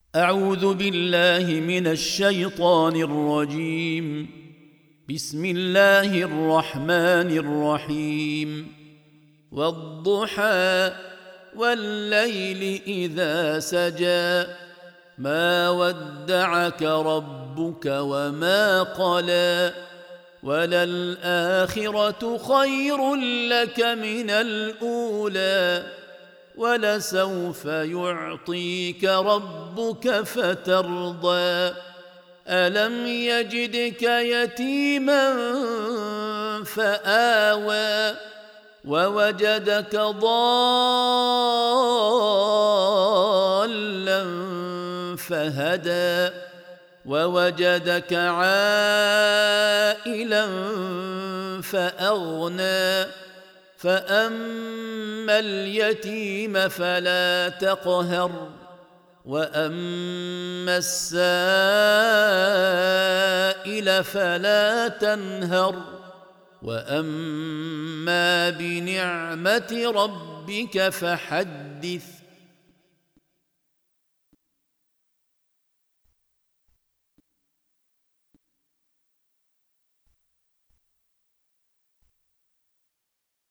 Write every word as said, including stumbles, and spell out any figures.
أعوذ بالله من الشيطان الرجيم. بسم الله الرحمن الرحيم. والضحى والليل إذا سجى ما ودعك ربك وما قلى وللآخرة خير لك من الأولى ولسوف يعطيك ربك فترضى ألم يجدك يتيما فآوى ووجدك ضالا فهدى ووجدك عائلا فأغنى فأما اليتيم فلا تقهر وأما السائل فلا تنهر وأما بنعمة ربك فحدث.